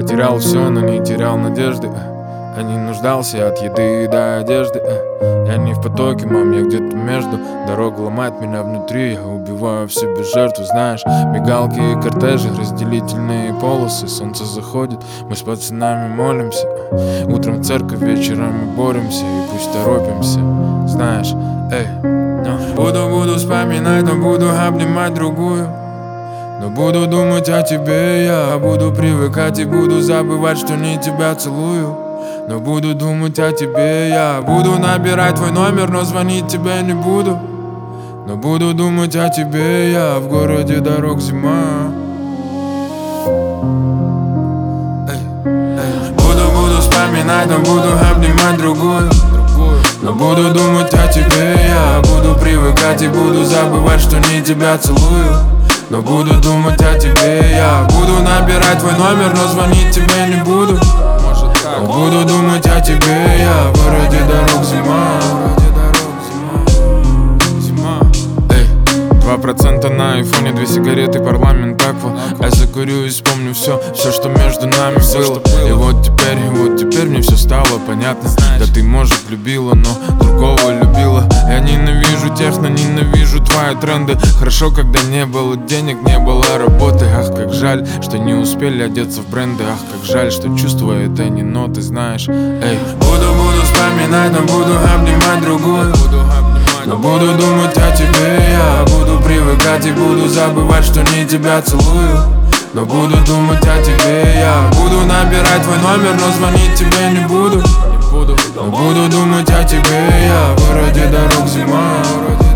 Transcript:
Потерял все, но не терял надежды. Я не нуждался от еды до одежды. Я не в потоке, мам, я где-то между. Дорога ломает меня внутри, я убиваю в себе жертву. Знаешь, мигалки и кортежи, разделительные полосы. Солнце заходит, мы с пацанами молимся. Утром в церковь, вечером мы боремся. И пусть торопимся, знаешь, эй. Буду вспоминать, но буду обнимать другую. Но буду думать о тебе, я буду привыкать и буду забывать, что не тебя целую. Но буду думать о тебе, я буду набирать твой номер, но звонить тебе не буду. Но буду думать о тебе, я в городе дорог зима. Буду вспоминать, но буду обнимать другую. Но буду думать о тебе, я буду привыкать и буду забывать, что не тебя целую. Но буду думать о тебе, я буду набирать твой номер, но звонить тебе не буду. Но буду думать о тебе, я в городе дорог зима. 2% на айфоне, 2 сигареты, парламент, аква. Я закурю и вспомню все, что между нами было. И вот теперь мне все стало понятно. Да ты, может, любила, но другого любила. Я ненавижу техно, ненавижу твои тренды. Хорошо, когда не было денег, не было работы. Ах, как жаль, что не успели одеться в бренды. Ах, как жаль, что чувства это не ноты, знаешь. Эй, буду вспоминать, но буду обнимать другую. Но буду думать о тебе, я буду привыкать и буду забывать, что не тебя целую. Но буду думать о тебе, я буду набирать твой номер, но звонить тебе не буду. Но буду думать о тебе, я в городе дорог зима.